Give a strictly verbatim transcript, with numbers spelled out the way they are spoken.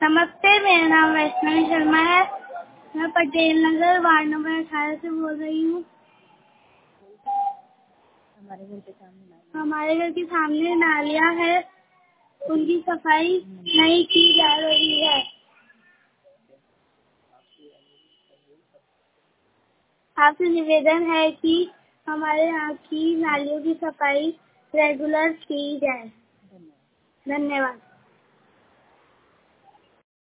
नमस्ते, मेरा नाम वैष्णवी शर्मा है। मैं पटेल नगर वार्ड नंबर अठारह से बोल रही हूँ। हमारे घर के सामने नाली हमारे घर के सामने नालियाँ है, उनकी सफाई नहीं की जा रही है। आपसे निवेदन है कि हमारे यहाँ की नालियों की सफाई रेगुलर की जाए। धन्यवाद। धन्यवाद।